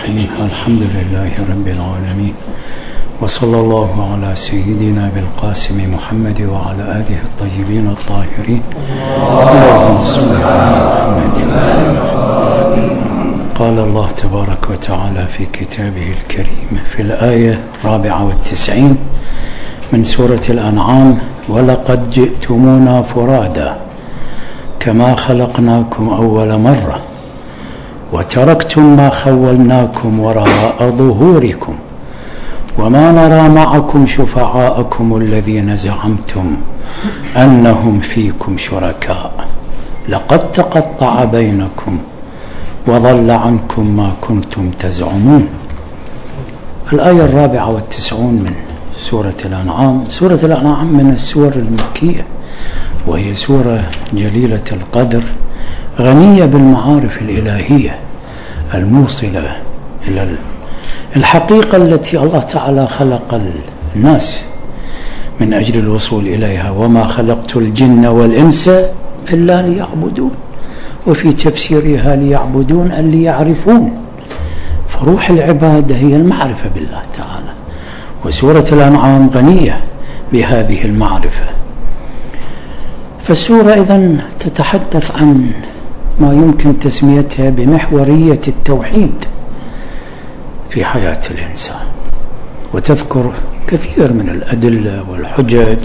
الرحيم. الحمد لله رب العالمين، وصلى الله على سيدنا بالقاسم محمد وعلى آله الطيبين الطاهرين. اللهم صل على محمد. قال الله تبارك وتعالى في كتابه الكريم في الآية 94 من سورة الأنعام: ولقد جئتمونا فرادا كما خلقناكم أول مرة وتركتم ما خولناكم وراء ظهوركم وما نرى معكم شفعاءكم الذين زعمتم أنهم فيكم شركاء لقد تقطع بينكم وضل عنكم ما كنتم تزعمون. الآية 94 من سورة الأنعام. سورة الأنعام من السور المكية، وهي سورة جليلة القدر غنية بالمعارف الإلهية الموصلة إلى الحقيقة التي الله تعالى خلق الناس من أجل الوصول إليها: وما خلقت الجن والإنس إلا ليعبدون، وفي تفسيرها ليعبدون أن ليعرفون. فروح العبادة هي المعرفة بالله تعالى، وسورة الأنعام غنية بهذه المعرفة. فالسورة إذن تتحدث عن ما يمكن تسميتها بمحورية التوحيد في حياة الإنسان، وتذكر كثير من الأدلة والحجج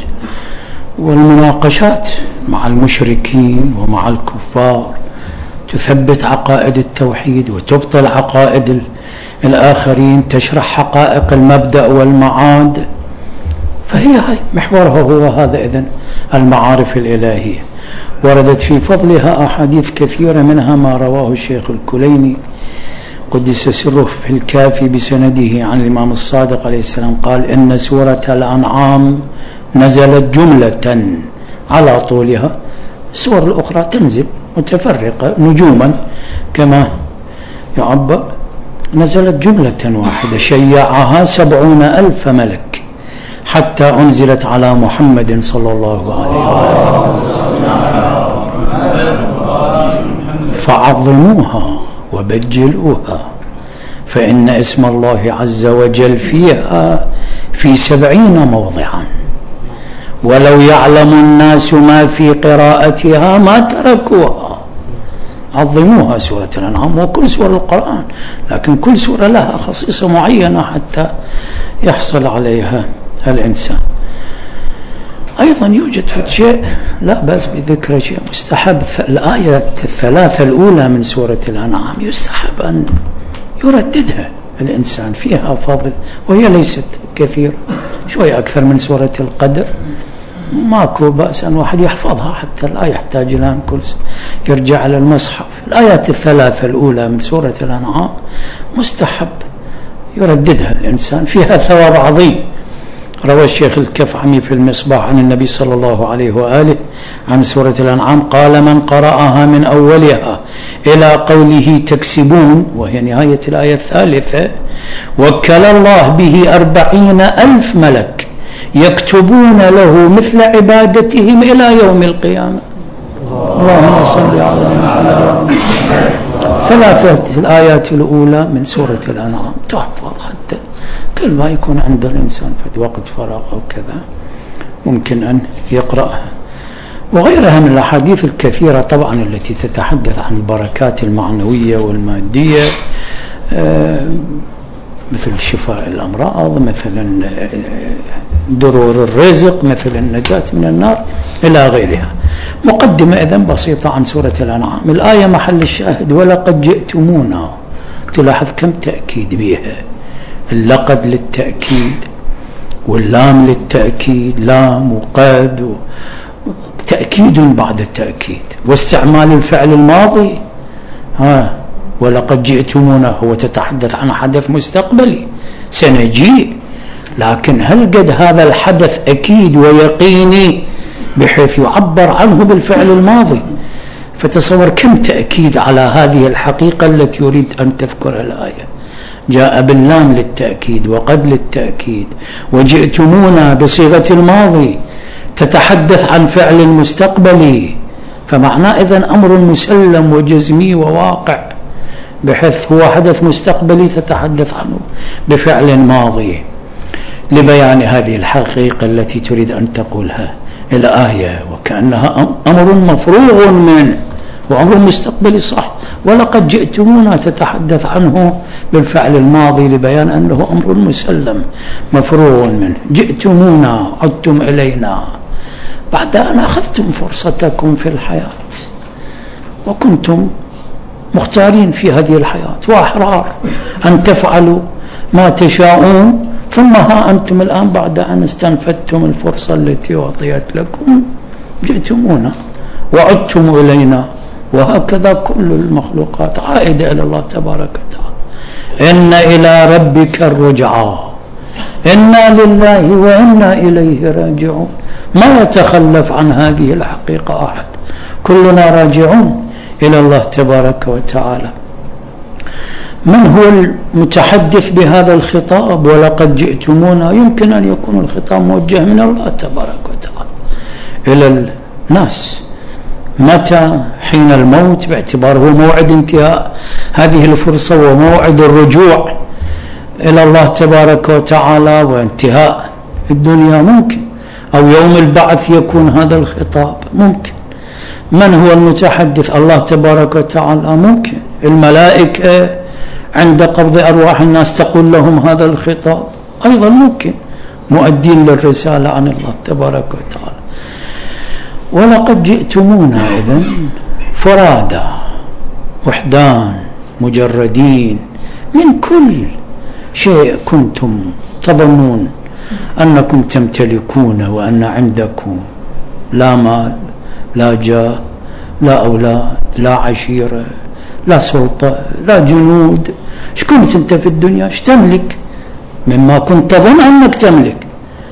والمناقشات مع المشركين ومع الكفار، تثبت عقائد التوحيد وتبطل عقائد الآخرين، تشرح حقائق المبدأ والمعاد. فهي محورها هو هذا إذن المعارف الإلهية. وردت في فضلها أحاديث كثيرة، منها ما رواه الشيخ الكليني قدس سره في الكافي بسنده عن الإمام الصادق عليه السلام قال: إن سورة الأنعام نزلت جملة على طولها، السور الأخرى تنزل متفرقة نجوما كما يعبر، نزلت جملة واحدة شيعها 70,000 ملك حتى أنزلت على محمد صلى الله عليه وسلم فعظموها وبجلوها، فإن اسم الله عز وجل فيها في 70 موضعا، ولو يعلم الناس ما في قراءتها ما تركوها. عظموها سورة الأنعام وكل سورة القرآن، لكن كل سورة لها خصيصة معينة حتى يحصل عليها الإنسان. أيضا يوجد في شيء لا بأس بذكر، شيء مستحب. الآية 3 الأولى من سورة الأنعام يستحب أن يرددها الإنسان، فيها فضل وهي ليست كثير، شوية أكثر من سورة القدر، ماكو بأس أن واحد يحفظها حتى لا يحتاج إلى أن كل يرجع على المصحف. الآيات 3 الأولى من سورة الأنعام مستحب يرددها الإنسان، فيها ثواب عظيم. روى الشيخ الكفعمي في المصباح عن النبي صلى الله عليه وآله عن سورة الأنعام قال: من قرأها من أولها إلى قوله تكسبون، وهي نهاية الآية 3، وكل الله به 40,000 ملك يكتبون له مثل عبادتهم إلى يوم القيامة. اللهم صل على محمد. 3 الآيات الأولى من سورة الأنعام تحفظ، حتى كل ما يكون عند الإنسان في وقت فراغ أو كذا ممكن أن يقرأها. وغيرها من الأحاديث الكثيرة طبعا التي تتحدث عن البركات المعنوية والمادية، مثل شفاء الأمراض، مثلا درور الرزق، مثل النجاة من النار إلى غيرها. مقدمة إذن بسيطة عن سورة الأنعام. الآية محل الشاهد: ولقد جئتمونا. تلاحظ كم تأكيد بها، اللقد للتأكيد واللام للتأكيد، لام وقد تأكيد بعد التأكيد، واستعمال الفعل الماضي. ولقد جئتمونا هو تتحدث عن حدث مستقبلي سنجيء، لكن هل قد هذا الحدث أكيد ويقيني بحيث يعبر عنه بالفعل الماضي؟ فتصور كم تأكيد على هذه الحقيقة التي يريد أن تذكرها الآية. جاء باللام للتأكيد وقد للتأكيد، وجئتمونا بصيغة الماضي تتحدث عن فعل مستقبلي، فمعناه إذن أمر مسلم وجزمي وواقع بحيث هو حدث مستقبلي تتحدث عنه بفعل ماضي لبيان هذه الحقيقة التي تريد أن تقولها الآية، وكأنها أمر مفروغ منه وأمر مستقبلي صح، ولقد جئتمونا تتحدث عنه بالفعل الماضي لبيان أنه أمر مسلم مفروغ منه. جئتمونا، عدتم إلينا بعد أن أخذتم فرصتكم في الحياة وكنتم مختارين في هذه الحياة وأحرار أن تفعلوا ما تشاءون، ثم ها أنتم الآن بعد أن استنفدتم الفرصة التي أعطيت لكم جئتمونا وعدتم إلينا. وهكذا كل المخلوقات عائدة إلى الله تبارك وتعالى. إن إلى ربك الرجعى، إنا لله وإنا إليه راجعون. ما يتخلف عن هذه الحقيقة أحد، كلنا راجعون إلى الله تبارك وتعالى. من هو المتحدث بهذا الخطاب ولقد جئتمونا؟ يمكن أن يكون الخطاب موجه من الله تبارك وتعالى إلى الناس. متى؟ حين الموت، باعتباره موعد انتهاء هذه الفرصة وموعد الرجوع إلى الله تبارك وتعالى وانتهاء الدنيا ممكن، أو يوم البعث يكون هذا الخطاب ممكن. من هو المتحدث؟ الله تبارك وتعالى ممكن. الملائكة عند قبض أرواح الناس تقول لهم هذا الخطاب أيضا ممكن، مؤدين للرسالة عن الله تبارك وتعالى. ولقد جئتمونا إذن فرادى، وحدان، مجردين من كل شيء كنتم تظنون أنكم تمتلكون، وأن عندكم لا مال، لا جاه، لا أولاد، لا عشيرة، لا سلطة، لا جنود. ايش كنت انت في الدنيا؟ ايش تملك مما كنت تظن أنك تملك؟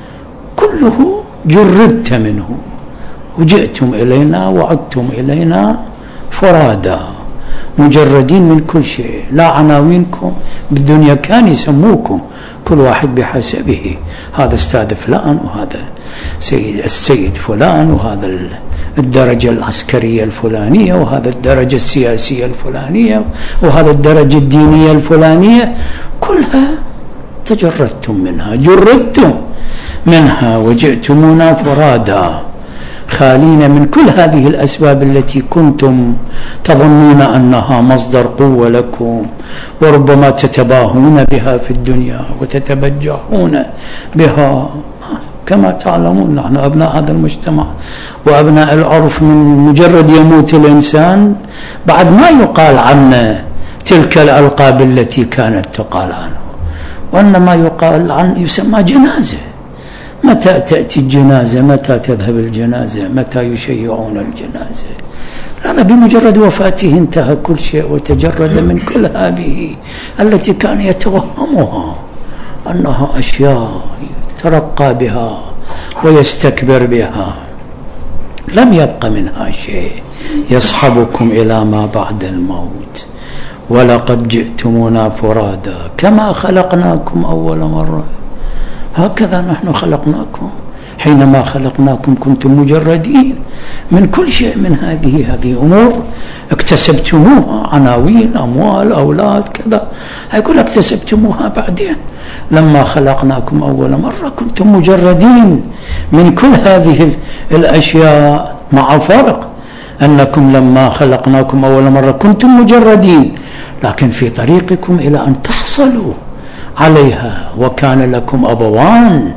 كله جردت منه وجئتم إلينا وعدتم إلينا فرادى، مجردين من كل شيء. لا عناوينكم بالدنيا، كان يسموكم كل واحد بحسبه، هذا أستاذ فلان، وهذا السيد فلان، وهذا الدرجة العسكرية الفلانية، وهذا الدرجة السياسية الفلانية، وهذا الدرجة الدينية الفلانية. كلها تجردتم منها، جردتم منها وجئتمونا فرادى، خالين من كل هذه الأسباب التي كنتم تظنون أنها مصدر قوة لكم، وربما تتباهون بها في الدنيا وتتبجحون بها. كما تعلمون نحن أبناء هذا المجتمع وأبناء العرف، من مجرد يموت الإنسان بعد ما يقال عنه تلك الألقاب التي كانت تقال عنه، وإنما يقال عنه يسمى جنازة. متى تأتي الجنازة؟ متى تذهب الجنازة؟ متى يشيعون الجنازة؟ هذا بمجرد وفاته انتهى كل شيء، وتجرد من كل هذه التي كان يتوهمها أنها أشياء يترقى بها ويستكبر بها. لم يبق منها شيء يصحبكم إلى ما بعد الموت. ولقد جئتمونا فرادا كما خلقناكم أول مرة. هكذا نحن خلقناكم. حينما خلقناكم كنتم مجردين من كل شيء، من هذه أمور اكتسبتموها، عناوين، أموال، أولاد، كذا، هيقول اكتسبتموها بعدين. لما خلقناكم أول مرة كنتم مجردين من كل هذه الأشياء، مع فرق أنكم لما خلقناكم أول مرة كنتم مجردين، لكن في طريقكم إلى أن تحصلوا عليها، وكان لكم أبوان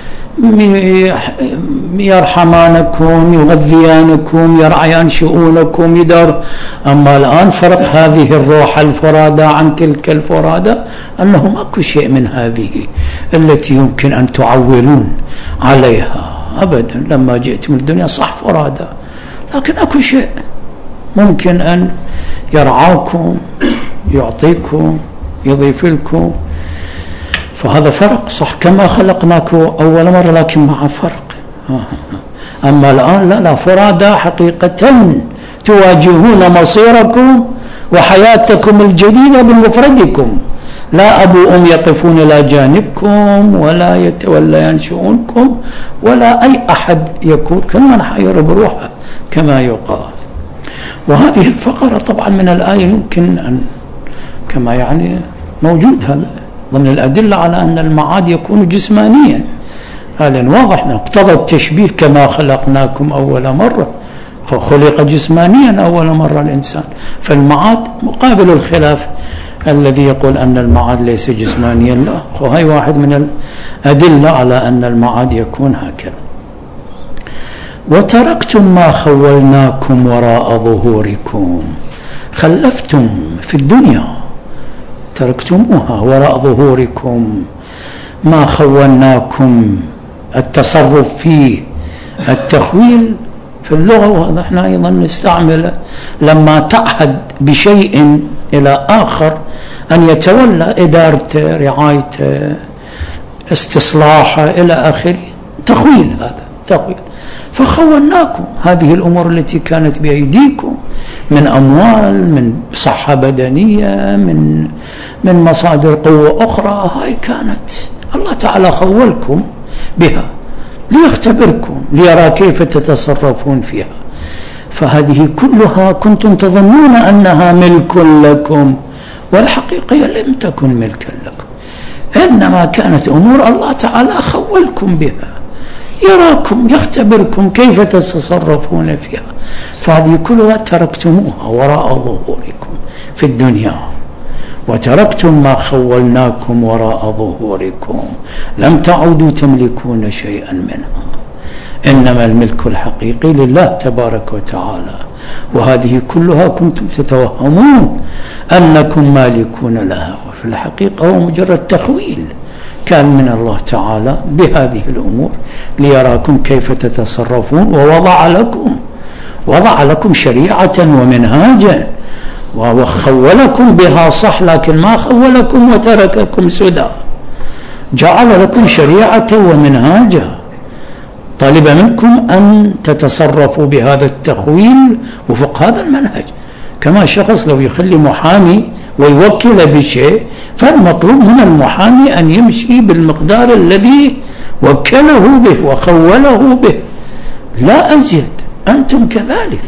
يرحمانكم، يغذيانكم، يرعيان شؤونكم، يدار. أما الآن فرق هذه الروح الفرادى عن تلك الفرادى أنه ماكو شيء من هذه التي يمكن أن تعولون عليها أبدا. لما جئتم الدنيا صح فرادى، لكن أكو شيء ممكن أن يرعاكم، يعطيكم، يضيف لكم. فهذا فرق صح، كما خلقناكم أول مرة لكن مع فرق. أما الآن لا فرادى حقيقة، تواجهون مصيركم وحياتكم الجديدة بمفردكم، لا أبو أم يقفون إلى جانبكم ولا يتوليان شؤونكم ولا أي أحد يكون كمن حير بروحه كما يقال. وهذه الفقرة طبعا من الآية يمكن أن كما يعني موجود هذا ضمن الأدلة على أن المعاد يكون جسمانيا. هذا واضح من اقتضى التشبيه كما خلقناكم أول مرة، خلق جسمانيا أول مرة الإنسان. فالمعاد مقابل الخلاف الذي يقول أن المعاد ليس جسمانيا، لا، وهي واحد من الأدلة على أن المعاد يكون هكذا. وتركتم ما خولناكم وراء ظهوركم، خلفتم في الدنيا، تركتموها وراء ظهوركم ما خولناكم، التصرف فيه، التخويل في اللغة، وهذا احنا أيضا نستعمله لما تعهد بشيء إلى آخر أن يتولى إدارته، رعايته، استصلاحه إلى آخره، تخويل، هذا تخويل. فخولناكم هذه الأمور التي كانت بأيديكم من أموال، من صحة بدنية، من مصادر قوة أخرى، هاي كانت الله تعالى خولكم بها ليختبركم، ليرى كيف تتصرفون فيها. فهذه كلها كنتم تظنون أنها ملك لكم، والحقيقة لم تكن ملكا لكم، إنما كانت أمور الله تعالى خولكم بها، يراكم، يختبركم كيف تتصرفون فيها. فهذه كلها تركتموها وراء ظهوركم في الدنيا. وتركتم ما خولناكم وراء ظهوركم، لم تعودوا تملكون شيئا منها، إنما الملك الحقيقي لله تبارك وتعالى. وهذه كلها كنتم تتوهمون أنكم مالكون لها، وفي الحقيقة هو مجرد تخويل كان من الله تعالى بهذه الأمور ليراكم كيف تتصرفون. ووضع لكم شريعة ومنهاجا، وخولكم بها صح، لكن ما خولكم وترككم سدى، جعل لكم شريعة ومنهاجا، طالب منكم أن تتصرفوا بهذا التخويل وفق هذا المنهج. كما شخص لو يخلي محامي ويوكل بشيء، فالمطلوب من المحامي أن يمشي بالمقدار الذي وكله به وخوله به، لا أزيد. أنتم كذلك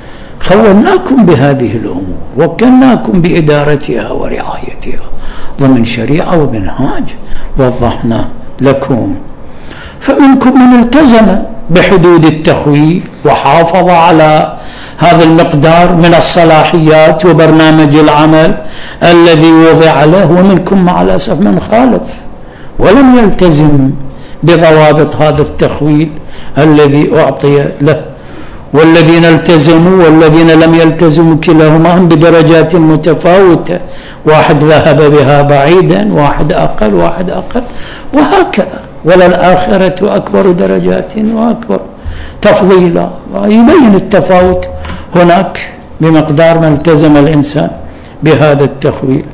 خولناكم بهذه الأمور، وكلناكم بإدارتها ورعايتها ضمن شريعة ومنهاج وضحنا لكم. فمنكم من التزم بحدود التخويل وحافظ على هذا المقدار من الصلاحيات وبرنامج العمل الذي وضع له، ومنكم مع الأسف من خالف ولم يلتزم بضوابط هذا التخويل الذي أعطي له. والذين التزموا والذين لم يلتزموا كلاهما هم بدرجات متفاوتة، واحد ذهب بها بعيدا، واحد أقل، واحد أقل، وهكذا. وللآخرة أكبر درجات وأكبر تفضيلا. يبين التفاوت هناك بمقدار ما التزم الإنسان بهذا التخويل.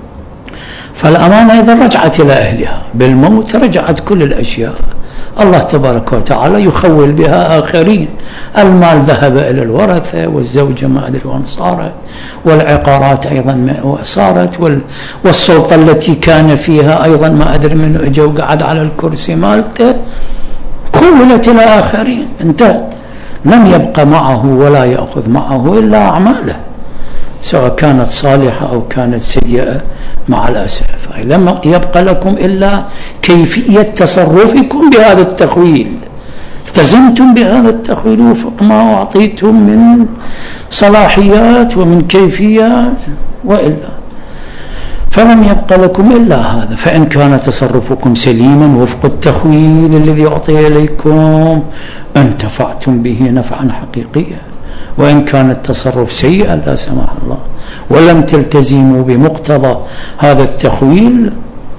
فالأمانة إذا رجعت إلى أهلها بالموت، رجعت كل الأشياء. الله تبارك وتعالى يخول بها آخرين. المال ذهب إلى الورثة، والزوجة ما أدري وين صارت، والعقارات أيضا ما صارت، والسلطة التي كان فيها أيضا ما أدري منه إجا وقعد على الكرسي مالته، خولت إلى آخرين، انتهت. لم يبقى معه ولا يأخذ معه إلا أعماله، سواء كانت صالحة أو كانت سيئة. مع الأسف لم يبقى لكم إلا كيفية تصرفكم بهذا التخويل. التزمتم بهذا التخويل وفق ما أعطيتم من صلاحيات ومن كيفيات، وإلا فلم يبقى لكم إلا هذا. فإن كان تصرفكم سليما وفق التخويل الذي أعطي إليكم، انتفعتم به نفعا حقيقيا. وإن كان التصرف سيئا لا سمح الله ولم تلتزموا بمقتضى هذا التخويل،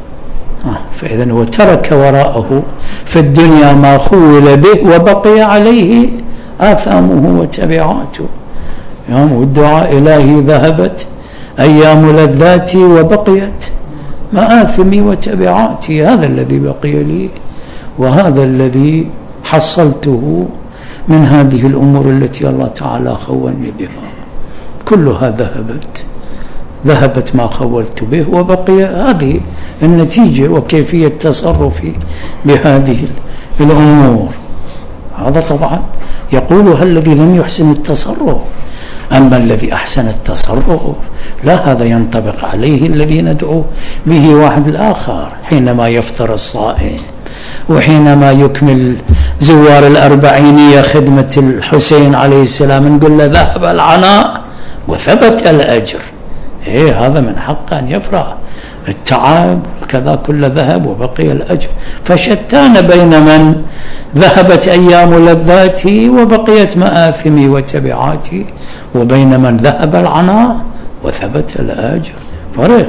فإذا هو ترك وراءه في الدنيا ما خول به، وبقي عليه آثامه وتبعاته. يوم الدعاء إلهي ذهبت أيام لذاتي وبقيت مآثمي وتبعاتي. هذا الذي بقي لي، وهذا الذي حصلته من هذه الأمور التي الله تعالى خولني بها. كلها ذهبت ما خولت به، وبقي هذه النتيجة وكيفية تصرفي بهذه الأمور. هذا طبعا يقولها الذي لم يحسن التصرف، أما الذي أحسن التصرف لا، هذا ينطبق عليه الذي ندعو به واحد الآخر حينما يفطر الصائم، وحينما يكمل زوار الأربعينية خدمة الحسين عليه السلام نقول له ذهب العناء وثبت الأجر. هذا من حقه أن يفرح، التعب كذا كله ذهب وبقي الأجر. فشتان بين من ذهبت أيام لذاتي وبقيت مآثمي وتبعاتي، وبين من ذهب العناء وثبت الأجر، فرق.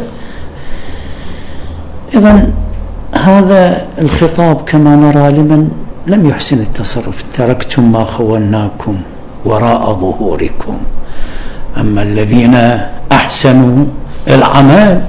إذن هذا الخطاب كما نرى لمن لم يحسن التصرف: تركتم ما خولناكم وراء ظهوركم. أما الذين أحسنوا العمل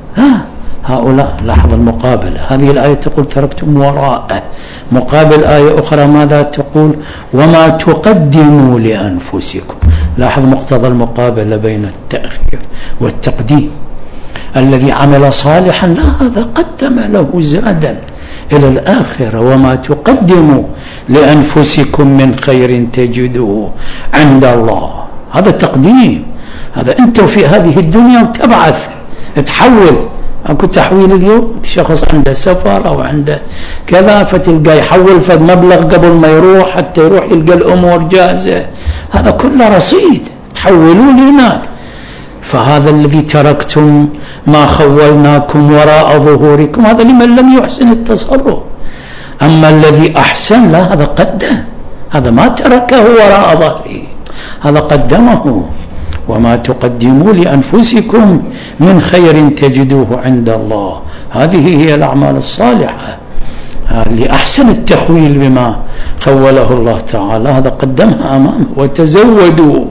هؤلاء، لاحظ المقابلة، هذه الآية تقول تركتم وراءه، مقابل آية أخرى ماذا تقول؟ وما تقدموا لأنفسكم. لاحظ مقتضى المقابلة بين التأخير والتقديم. الذي عمل صالحا لا، هذا قدم له زادا إلى الآخرة: وما تقدموا لأنفسكم من خير تجدوه عند الله. هذا تقديم، هذا أنت في هذه الدنيا وتبعث تحول. أكو تحويل اليوم، شخص عنده سفر أو عنده كذا فتلقى يحول فد مبلغ قبل ما يروح حتى يروح يلقى الأمور جاهزة، هذا كله رصيد تحولوا هناك. فهذا الذي تركتم ما خولناكم وراء ظهوركم، هذا لمن لم يحسن التصرف. أما الذي أحسن لا، هذا قدم، هذا ما تركه وراء ظهره، هذا قدمه. وما تقدموا لأنفسكم من خير تجدوه عند الله. هذه هي الأعمال الصالحة لأحسن التخويل بما خوله الله تعالى، هذا قدمها أمامه. وتزودوا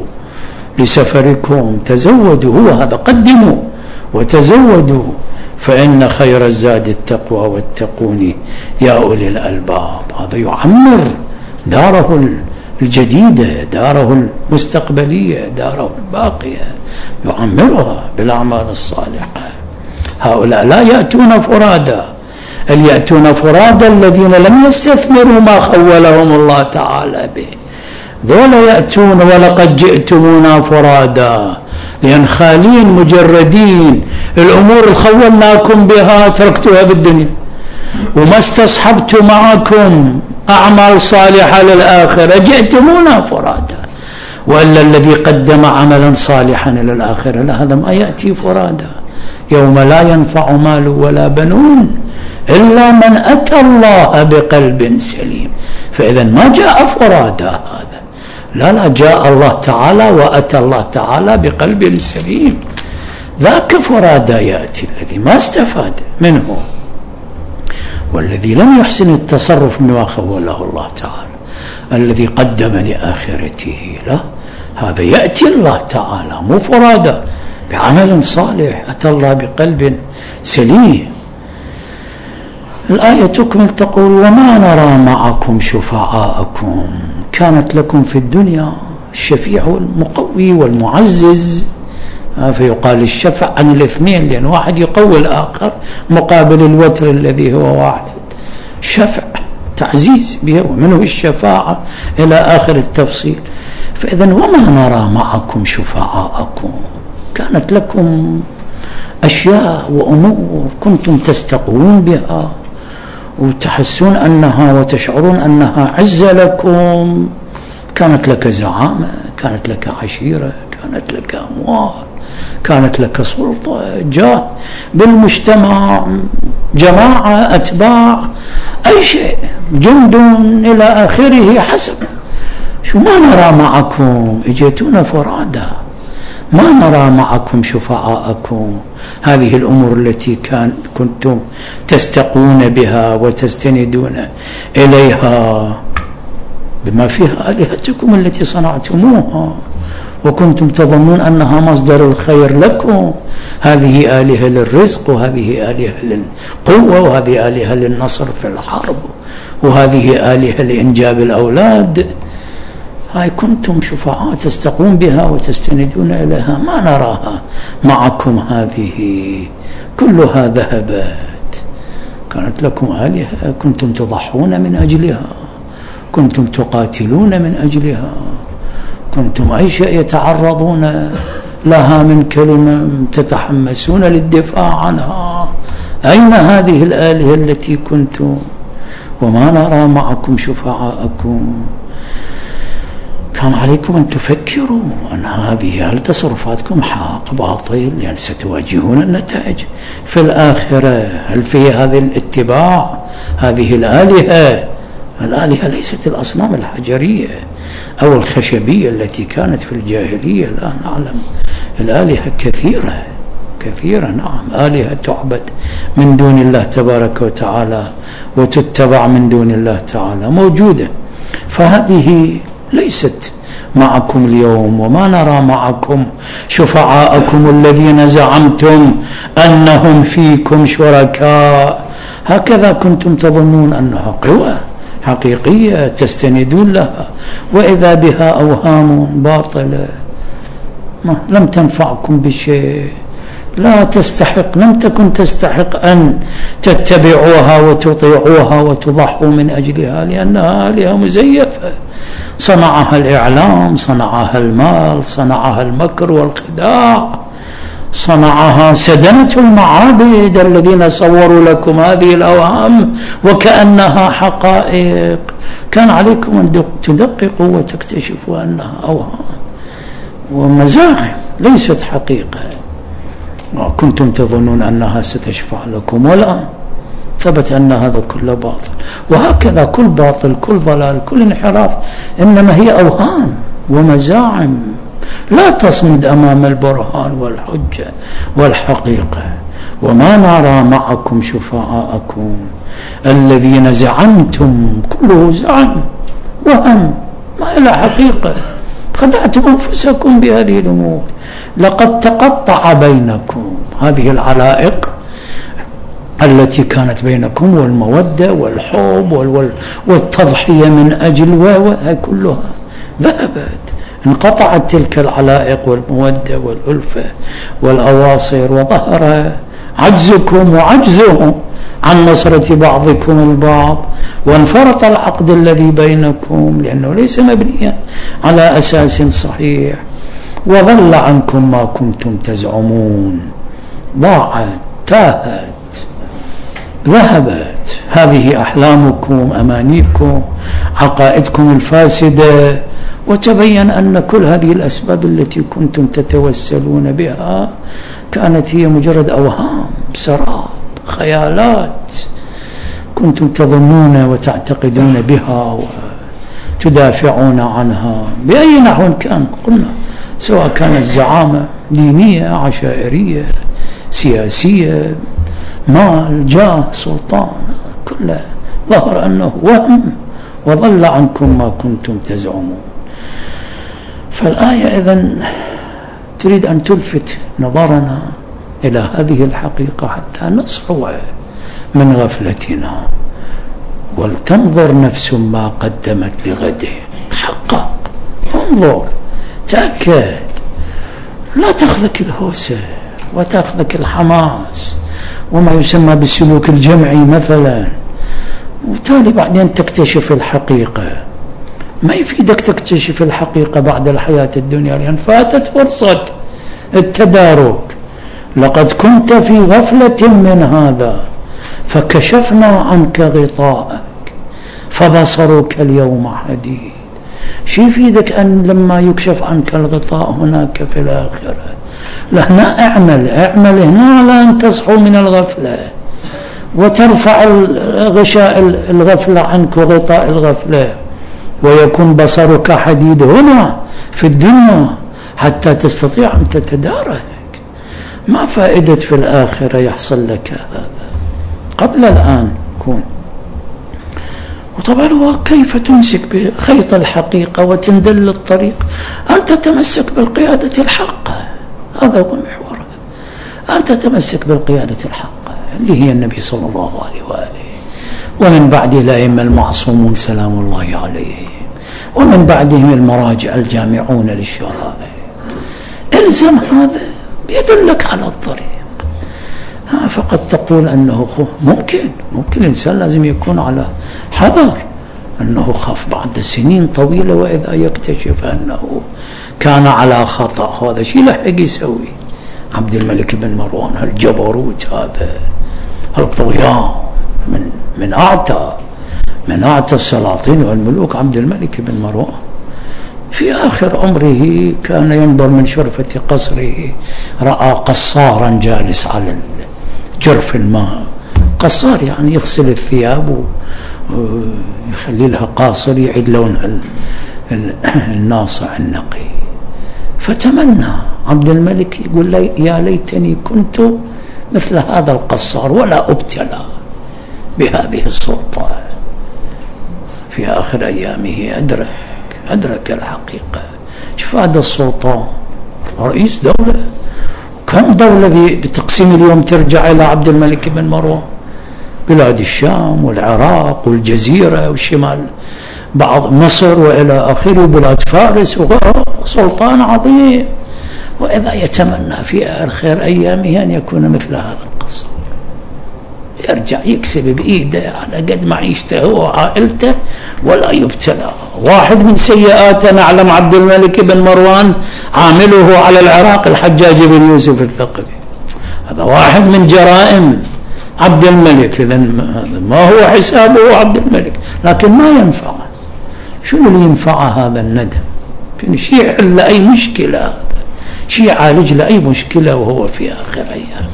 لسفركم، تزودوا، هو هذا قدموا وتزودوا، فإن خير الزاد التقوى واتقوني يا أولي الألباب. هذا يعمر داره الجديدة، داره المستقبلية، داره الباقية، يعمرها بالأعمال الصالحة. هؤلاء لا يأتون فرادا، اللي يأتون فرادا الذين لم يستثمروا ما خولهم الله تعالى به، ذولا يأتون ولقد جئتمونا فرادا، لأن خالين مجردين، الأمور اللي خولناكم بها تركتوها بالدنيا وما استصحبت معكم أعمال صالحة للآخرة، جئتمونا فرادا. وإلا الذي قدم عملا صالحا إلى الآخرة لا، هذا ما يأتي فرادا. يوم لا ينفع مال ولا بنون إلا من أتى الله بقلب سليم. فإذا ما جاء فرادا هذا، لا، جاء الله تعالى وأتى الله تعالى بقلب سليم، ذاك فرادا يأتي الذي ما استفاد منه، والذي لم يحسن التصرف بما خوله الله تعالى، الذي قدم لآخرته، لا، هذا يأتي الله تعالى مو فرادا، بعمل صالح، أتى الله بقلب سليم. الآية تكمل تقول: وما نرى معكم شفعاءكم. كانت لكم في الدنيا الشفيع المقوي والمعزز، فيقال الشفع عن الاثنين، لأن واحد يقوي الآخر مقابل الوتر الذي هو واحد، شفع تعزيز به، ومنه الشفاعة إلى آخر التفصيل. فإذا وما نرى معكم شفعاءكم، كانت لكم أشياء وأمور كنتم تستقون بها وتحسون أنها وتشعرون أنها عزة لكم، كانت لك زعامة، كانت لك عشيرة، كانت لك أموال، كانت لك سلطة، جاه بالمجتمع، جماعة، أتباع، أي شيء، جند إلى آخره، حسب. شو ما نرى معكم، اجيتونا فرادا، ما نرى معكم شفعاءكم. هذه الأمور التي كنتم تستقون بها وتستندون إليها، بما فيها آلهتكم التي صنعتموها وكنتم تظنون أنها مصدر الخير لكم، هذه آلهة للرزق، وهذه آلهة للقوة، وهذه آلهة للنصر في الحرب، وهذه آلهة لإنجاب الأولاد. هاي كنتم شفعاء تستقون بها وتستندون إليها، ما نراها معكم، هذه كلها ذهبت. كانت لكم آلهة كنتم تضحون من أجلها، كنتم تقاتلون من أجلها، كنتم أي شيء يتعرضون لها من كلمة تتحمسون للدفاع عنها. أين هذه الآلهة التي كنتم؟ وما نرى معكم شفعاءكم. كان عليكم أن تفكروا أن هل تصرفاتكم حق باطل، يعني ستواجهون النتائج في الآخرة. هل في هذا الاتباع هذه الآلهة ليست الأصنام الحجرية أو الخشبية التي كانت في الجاهلية. لا، نعلم الآلهة كثيرة نعم، آلهة تعبد من دون الله تبارك وتعالى وتتبع من دون الله تعالى موجودة. فهذه ليست معكم اليوم. وما نرى معكم شفعاءكم الذين زعمتم أنهم فيكم شركاء. هكذا كنتم تظنون أنها قوى حقيقية تستندون لها، وإذا بها أوهام باطلة لم تنفعكم بشيء، لم تكن تستحق أن تتبعوها وتطيعوها وتضحوا من أجلها، لأنها آلهة مزيفة صنعها الإعلام، صنعها المال، صنعها المكر والخداع، صنعها سدنة المعابد الذين صوروا لكم هذه الأوهام وكأنها حقائق. كان عليكم أن تدققوا وتكتشفوا أنها أوهام ومزاعم ليست حقيقة. كنتم تظنون أنها ستشفع لكم، ولا ثبت أن هذا كله باطل. وهكذا كل باطل، كل ضلال، كل انحراف إنما هي أوهام ومزاعم لا تصمد أمام البرهان والحجة والحقيقة. وما نرى معكم شفعاءكم الذين زعمتم، كله زعم وهم ما إلى حقيقة، خدعتم أنفسكم بهذه الأمور. لقد تقطع بينكم هذه العلائق التي كانت بينكم، والمودة والحب والتضحية من أجل كلها ذهبت، انقطعت تلك العلائق والمودة والألفة والأواصر، وظهر عجزكم وعجزهم عن نصرة بعضكم البعض، وانفرط العقد الذي بينكم لأنه ليس مبنيا على أساس صحيح، وضل عنكم ما كنتم تزعمون. ضاعت، تاهت، ذهبت هذه أحلامكم، أمانيكم، عقائدكم الفاسدة، وتبين أن كل هذه الأسباب التي كنتم تتوسلون بها كانت هي مجرد أوهام، سراب، خيالات كنتم تظنون وتعتقدون بها وتدافعون عنها بأي نحو كان. قلنا سواء كانت زعامة دينية، عشائرية، سياسية، مال، جاه، سلطان، كله ظهر أنه وهم، وضل عنكم ما كنتم تزعمون. فالآية إذن تريد أن تلفت نظرنا إلى هذه الحقيقة حتى نصحو من غفلتنا، ولتنظر نفس ما قدمت لغده. تحقق، انظر، تأكد، لا تأخذك الهوسة وتأخذك الحماس وما يسمى بالسلوك الجمعي مثلا، وتالي بعدين تكتشف الحقيقة. ما يفيدك تكتشف الحقيقة بعد الحياة الدنيا، لأن فاتت فرصة التدارك. لقد كنت في غفلة من هذا فكشفنا عنك غطاءك فبصرك اليوم حديد. شو يفيدك أن لما يكشف عنك الغطاء هناك في الآخرة؟ لهنا اعمل هنا على أن تصحو من الغفلة وترفع غشاء الغفلة عنك وغطاء الغفلة، ويكون بصرك حديد هنا في الدنيا حتى تستطيع أن تتدارك. ما فائدة في الآخرة يحصل لك هذا قبل الآن كون. وطبعا هو كيف تمسك بخيط الحقيقة وتندل الطريق؟ أن تتمسك بالقيادة الحقة، هذا هو محورها. أن تتمسك بالقيادة الحقة اللي هي النبي صلى الله عليه وآله، ومن بعده الأئمة المعصومون سلام الله عليهم، ومن بعدهم المراجع الجامعون للشرائع. الزم هذا يدلك على الطريق. فقد تقول أنه ممكن الإنسان لازم يكون على حذر أنه خاف بعد سنين طويلة وإذا يكتشف أنه كان على خطأ. هذا شيء لحق يسوي عبد الملك بن مروان، هالجبروت هذا، هالطغيان من أعتى السلاطين والملوك عبد الملك بن مروان. في آخر عمره كان ينظر من شرفة قصره، رأى قصارا جالس على جرف الماء. قصار يعني يغسل الثياب ويخلي لها قاصر يعيد لونها الناصع النقي. فتمنى عبد الملك يقول لي يا ليتني كنت مثل هذا القصار ولا أبتلى بهذه السلطة. في آخر أيامه أدرك الحقيقة. شوف هذا السلطان رئيس دولة، كم دولة بتقسيم اليوم ترجع إلى عبد الملك بن مروان، بلاد الشام والعراق والجزيرة والشمال بعض مصر وإلى آخره، بلاد فارس، سلطان عظيم. وإذا يتمنى في آخر أيامه أن يكون مثل هذا القصر، يرجع يكسب بإيده على قد معيشته هو وعائلته ولا يبتلى. واحد من سيئاته نعلم عبد الملك بن مروان عامله على العراق الحجاج بن يوسف الثقفي، هذا واحد من جرائم عبد الملك. إذن ما هو حسابه عبد الملك، لكن ما ينفعه. شنو اللي ينفعه؟ هذا الندم، شيء يحل أي مشكلة، هذا شيء يعالج لأي مشكلة وهو في آخر أيامه.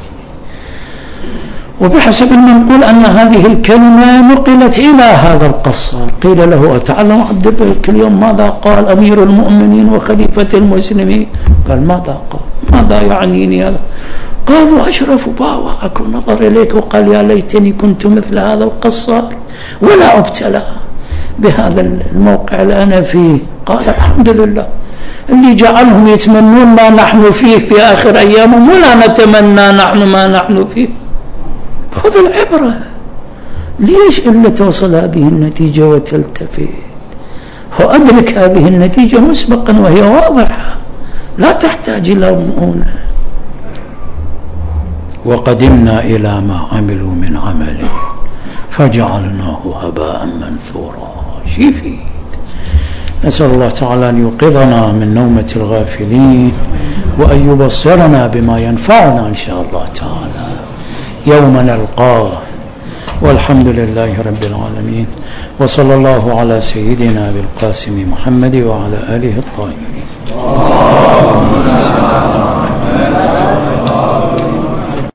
وبحسب المنقول أن هذه الكلمة نقلت إلى هذا القصار، قيل له أتعلم عبد الملك اليوم ماذا قال أمير المؤمنين وخليفة المسلمين؟ قال ماذا قال؟ ماذا يعنيني هذا؟ قالوا أشرف باوعك ونظر إليك وقال يا ليتني كنت مثل هذا القصار ولا أبتلى بهذا الموقع اللي أنا فيه. قال الحمد لله اللي جعلهم يتمنون ما نحن فيه في آخر أيامهم ولا نتمنى نحن ما نحن فيه. خذ العبرة. ليش إلا توصل هذه النتيجة وتلتفت؟ وأدرك هذه النتيجة مسبقا وهي واضحة لا تحتاج إلى مؤونة. وقدمنا إلى ما عملوا من عمل فجعلناه هباء منثورا. شيفي نسأل الله تعالى أن يوقظنا من نومة الغافلين وأن يبصرنا بما ينفعنا إن شاء الله تعالى يوم نلقاه. والحمد لله رب العالمين، وصلى الله على سيدنا بالقاسم محمد وعلى آله الطاهرين.